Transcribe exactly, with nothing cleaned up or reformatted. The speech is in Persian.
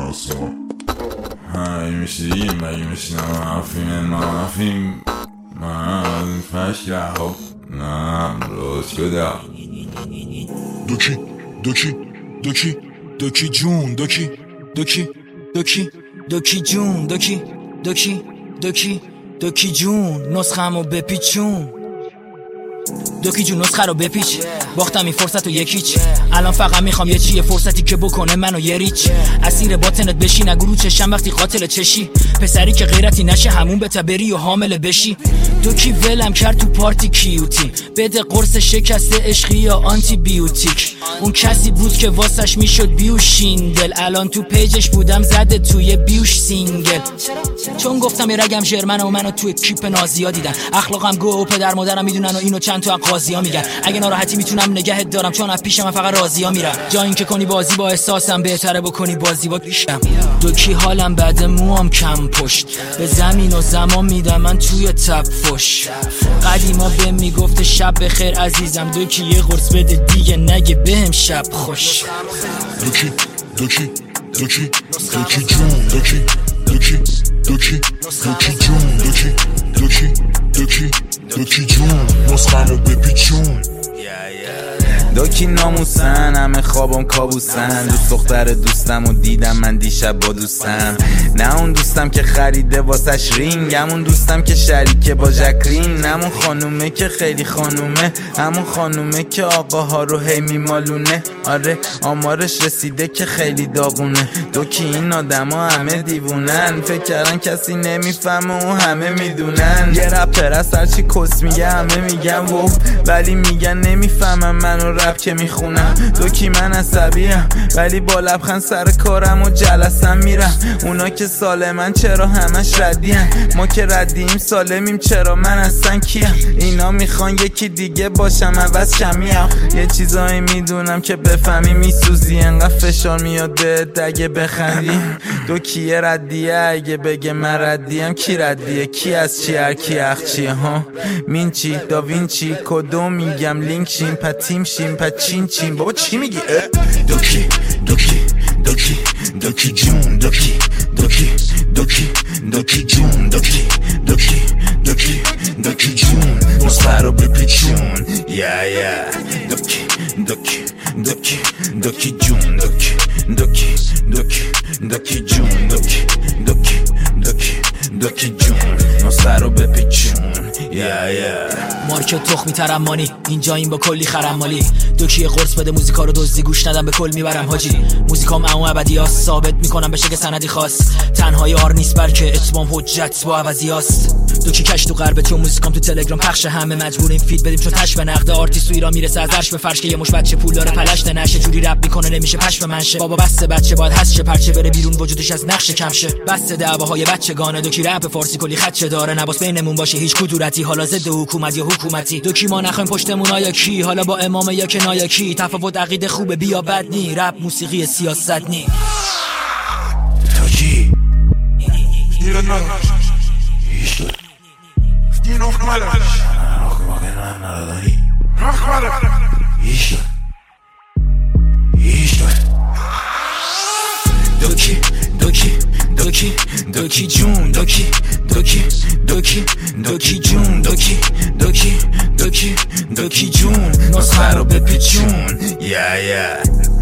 اصلا های میشه دیگه مگه میشه نمافیم نمافیم من فشک رهاب نه روز شده دوکی دوکی دوکی دوکی جون دوکی دوکی دوکی دوکی جون دوکی دوکی دوکی دوکی جون نسخه‌مو بپیچون دوکی جون نسخه رو بپیچ باختم این فرصت و یکیچ الان فقط میخوام یه چیه فرصتی که بکنه منو یه ریچ اسیر باطنت بشی نگو رو چشم وقتی قاتل چشی پسری که غیرتی نشه همون بتا بری و حامل بشی دوکی ولم کرد تو پارتی کیوتی بده قرص شکست عشقی یا آنتی بیوتیک اون کسی بود که واسش میشد بیوشین دل الان تو پیجش بودم زده توی بیوش سینگل چون گفتم یه رگم ژرمنه و منو توی کیپ نازیا دیدن اخلاقم گو و پدر مادرم میدونن و اینو چند تا قاضیا میگن اگه ناراحتی میتونم نگهت دارم چون از پیش من فقط راضیا میرم جا این که کنی بازی با احساسم بهتره بکنی بازی با پیشم دوکی حالم بعد موام کم پشت به زمین و زمان میدم من توی تب فش قدیما به میگفت شب بخیر عزیزم دوکی یه قرص بده دیگه نگه بهم شب خوش دوکی دوکی دوکی دوکی جون دوکی دوکی دوکی دوکی جون دوکی دوکی دوکی دوکی جون نسخه‌مو بپیچون دوکی ناموسن همه خوابم کابوسن دوست دختر دوستم و دیدم من دیشب با دوستم نه اون دوستم که خریده واسش رینگ همون دوستم که شریکه با جکرین همون خانومه که خیلی خانومه همون خانومه که آقاها رو هی میمالونه آره آمارش رسیده که خیلی داغونه دوکی این آدم ها همه دیوونن فکر کردن کسی نمیفهمه و همه میدونن یه رپر از هرچی کس میگه همه میگن وو ولی میگن نمیفهمم منو رپ که میخونم دوکی من عصبیم ولی با لبخند سر کارم و جلسم میرم اونا که سالمن چرا همش ردیم ما که ردیم سالمیم چرا من اصلا کیم اینا میخوان یکی دیگه باشم عوض کمیم یه چیزایی میدونم که بفهمی میسوزی انقدر فشار میاد بهت اگه بخندی دوکی یه ردیه اگه بگه من ردیم کی ردیه کی از چی هر کی اخ چیه ها مینچی داوینچی کدوم میگم لینک شیم پتیم شیم پا چین چین بابا چی میگی؟ دوکی دوکی دوکی دوکی جون دوکی دوکی دوکی دوکی جون دوکی دوکی دوکی دوکی جون نسخه رو بپیچون یا یا دوکی دوکی دوکی دوکی جون دوکی دوکی دوکی دوکی جون دوکی دوکی دوکی دوکی جون نسخه رو بپیچون یا یا مارکت تخمی ترمانی اینجا این با کلی خرمالی دوکی قرص بده موزیکا رو دزدی گوش ندم به کل میبرم حاجی موزیکام اما ابدیاست ثابت میکنم بشه که سندی خاص تنهایی آر نیست بلکه اتمام حجت با عوضیاست دوکی کش تو غرب تو موزیکام تو تلگرام پخش همه مجبوریم فید بدیم چون تش به نقد آرتیست تو ایران میرسه از عرش به فرش که یه مش بچه پول داره پلشت نشه جوری رپ میکنه نمیشه پش به منشه بابا بس بچه باید هست شه پرچه بره بیرون وجودش از نقش کم شه بس دعواهای بچگانه دوکی رپ فارسی کلی خدشه داره نباس بینمون باشه هیچ کدورتی حالا ضد حکومت یا حکومتی دوکی ما نخوایم پشتمون آیا کی حالا با امام یا کنایا کی تفاوت عقیده خوبه بیا بد نی رپ موسیقی سیاست نی دوکی ایران من ایشتو این اخ مالا اخ مالا نداری اخ مالا ایشتو ایشتو دوکی دوکی دوکی دوکی جون دوکی دوکی دوکی دوکی جون دوکی دوکی دوکی دوکی جون نسخه رو بپیچون یا یا